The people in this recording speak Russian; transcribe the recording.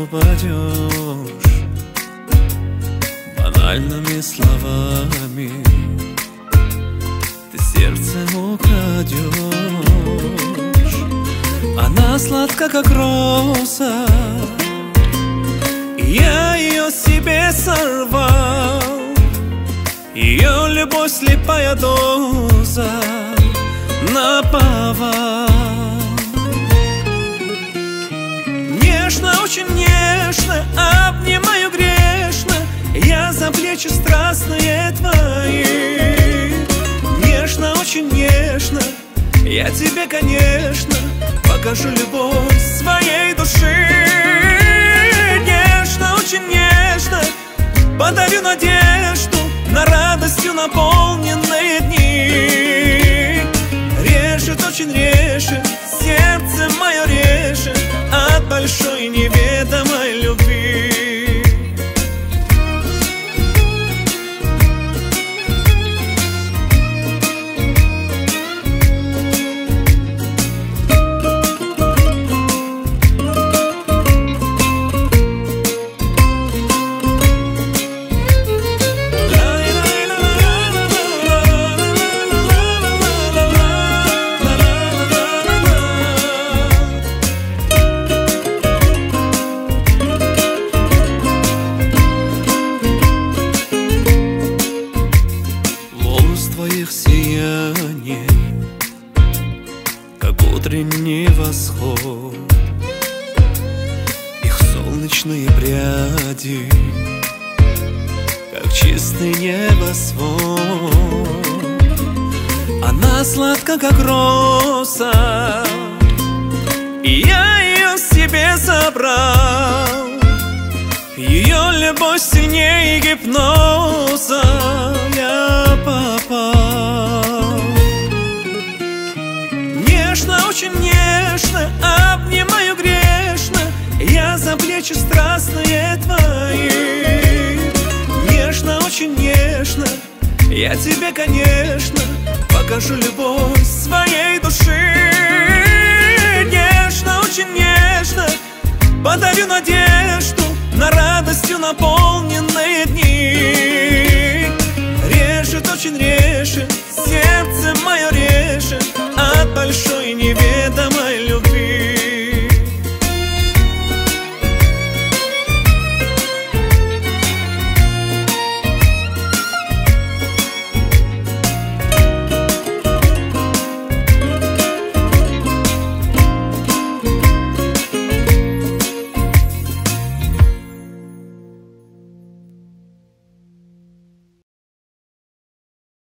упадешь банальными словами, ты сердцем украдешь. Она сладка, как роза, я ее себе сорвал. Ее любовь слепая доза наповал. Нежно, очень нежно обнимаю грешно я за плечи страстные твои. Нежно, очень нежно я тебе, конечно, покажу любовь своей души. Нежно, очень нежно подарю надежду на радостью наполненные дни. Режет, очень режет, сердце мое режет от большой неведомой любви. Твоих сияний, как утренний восход, их солнечные пряди, как чистый небосвод. Она сладка, как роза, и я ее себе забрал. Ее любовь сильнее гипноза я попал. Нежно, очень нежно обнимаю грешно я за плечи страстные твои. Нежно, очень нежно я тебе, конечно, покажу любовь своей души. Нежно, очень нежно подарю надежду на радостью наполненные дни. Режет, очень режет сердце